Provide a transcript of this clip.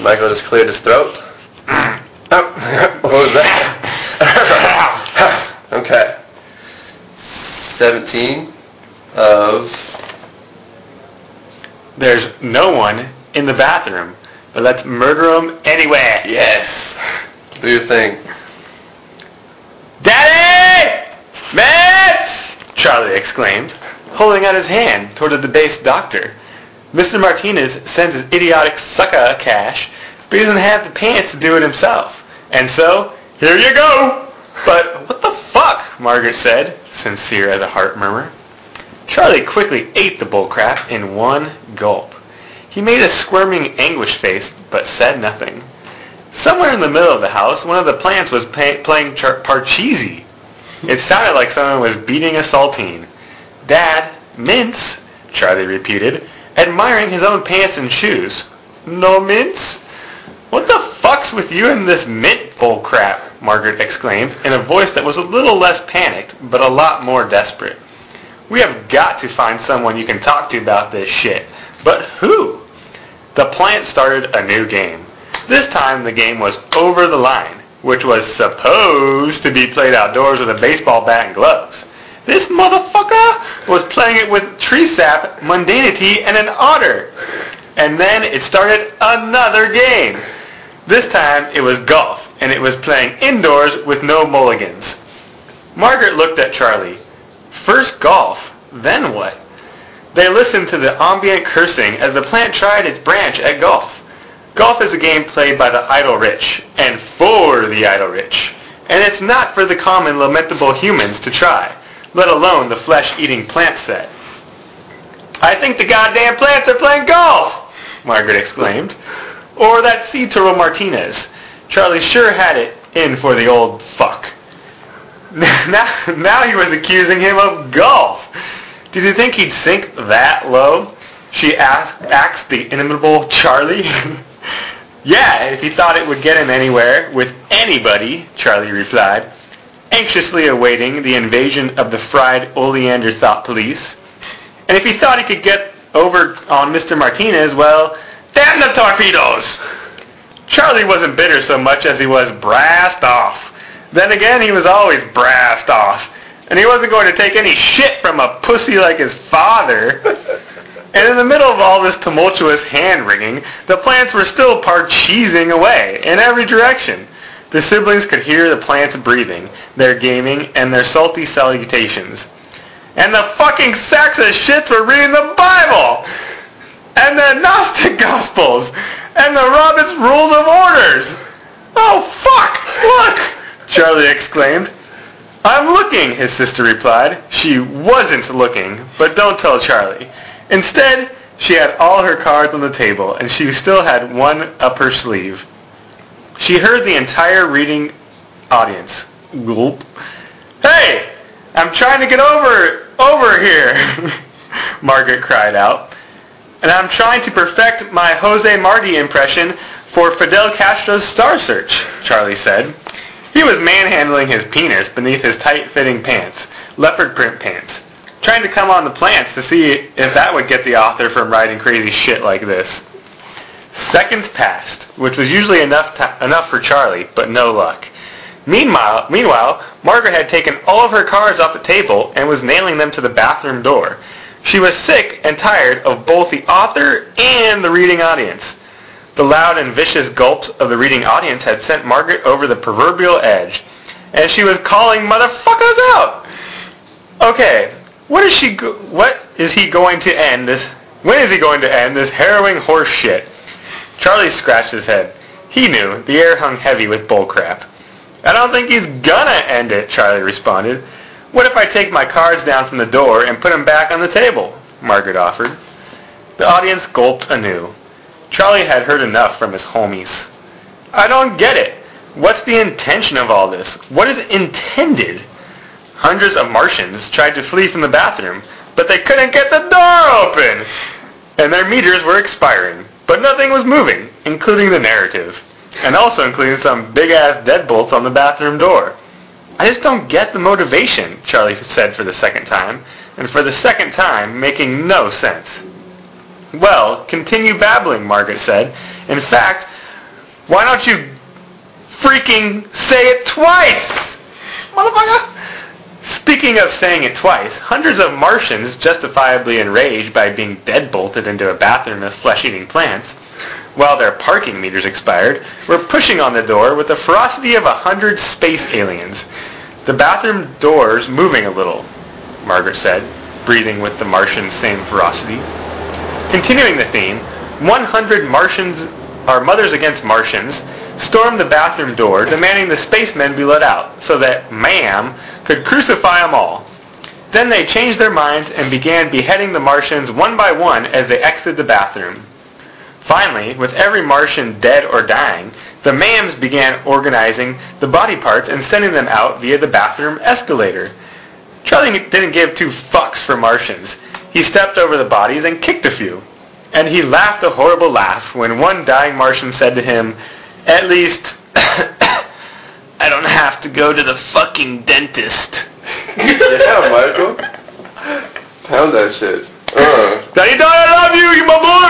Michael just cleared his throat. What was that? Okay. 17 of... There's no one in the bathroom, but let's murder them anyway. Yes. Do your thing. Daddy! Mitch! Charlie exclaimed, holding out his hand toward the debased doctor. Mr. Martinez sends his idiotic sucker cash, but he doesn't have the pants to do it himself. And so, here you go! But what the fuck? Margaret said, sincere as a heart murmur. Charlie quickly ate the bullcrap in one gulp. He made a squirming anguish face, but said nothing. Somewhere in the middle of the house, one of the plants was playing Parcheesi. It sounded like someone was beating a saltine. Dad, mince, Charlie repeated, admiring his own pants and shoes. No mince? What the fuck's with you and this mint bullcrap? Margaret exclaimed, in a voice that was a little less panicked, but a lot more desperate. We have got to find someone you can talk to about this shit. But who? The plant started a new game. This time the game was Over the Line, which was supposed to be played outdoors with a baseball bat and gloves. This motherfucker was playing it with tree sap, mundanity, and an otter. And then it started another game. This time it was golf, and it was playing indoors with no mulligans. Margaret looked at Charlie. First golf, then what? They listened to the ambient cursing as the plant tried its branch at golf. Golf is a game played by the idle rich, and for the idle rich. And it's not for the common lamentable humans to try, let alone the flesh-eating plant set. I think the goddamn plants are playing golf! Margaret exclaimed. Or that sea turtle Martinez. Charlie sure had it in for the old fuck. Now he was accusing him of golf. Did you think he'd sink that low? She asked the inimitable Charlie. Yeah, if he thought it would get him anywhere with anybody, Charlie replied, anxiously awaiting the invasion of the fried oleander thought police. And if he thought he could get over on Mr. Martinez, well, damn the torpedoes! Charlie wasn't bitter so much as he was brassed off. Then again, he was always brassed off. And he wasn't going to take any shit from a pussy like his father. And in the middle of all this tumultuous hand-wringing, the plants were still Parcheesing away in every direction. The siblings could hear the plants breathing, their gaming, and their salty salutations. And the fucking sacks of shits were reading the Bible! And the Gnostic Gospels! And the Robert's Rules of Orders! Oh, fuck! Look! Charlie exclaimed. I'm looking, his sister replied. She wasn't looking, but don't tell Charlie. Instead, she had all her cards on the table, and she still had one up her sleeve. She heard the entire reading audience. Gulp. Hey! I'm trying to get over here, Margaret cried out. And I'm trying to perfect my Jose Marti impression for Fidel Castro's Star Search, Charlie said. He was manhandling his penis beneath his tight-fitting pants, leopard print pants, trying to come on the plants to see if that would get the author from writing crazy shit like this. Seconds passed, which was usually enough for Charlie, but no luck. Meanwhile, Margaret had taken all of her cards off the table and was nailing them to the bathroom door. She was sick and tired of both the author and the reading audience. The loud and vicious gulps of the reading audience had sent Margaret over the proverbial edge, and she was calling motherfuckers out. Okay, when is he going to end this harrowing horse shit? Charlie scratched his head. He knew the air hung heavy with bullcrap. I don't think he's gonna end it, Charlie responded. What if I take my cards down from the door and put them back on the table? Margaret offered. The audience gulped anew. Charlie had heard enough from his homies. I don't get it. What's the intention of all this? What is intended? Hundreds of Martians tried to flee from the bathroom, but they couldn't get the door open! And their meters were expiring, but nothing was moving, including the narrative, and also including some big-ass deadbolts on the bathroom door. I just don't get the motivation, Charlie said for the second time, and for the second time, making no sense. Well, continue babbling, Margaret said. In fact, Why don't you freaking say it twice? Motherfucker! Speaking of saying it twice, hundreds of Martians, justifiably enraged by being deadbolted into a bathroom of flesh-eating plants, while their parking meters expired, were pushing on the door with the ferocity of 100 space aliens. The bathroom door's moving a little, Margaret said, breathing with the Martian's same ferocity. Continuing the theme, 100 Martians, or Mothers Against Martians, stormed the bathroom door, demanding the spacemen be let out, so that Ma'am could crucify them all. Then they changed their minds and began beheading the Martians one by one as they exited the bathroom. Finally, with every Martian dead or dying, the Ma'ams began organizing the body parts and sending them out via the bathroom escalator. Charlie didn't give two fucks for Martians. He stepped over the bodies and kicked a few. And he laughed a horrible laugh when one dying Martian said to him, "At least, I don't have to go to the fucking dentist." Yeah, Michael. Pound that shit. Daddy, I love you, you my boy!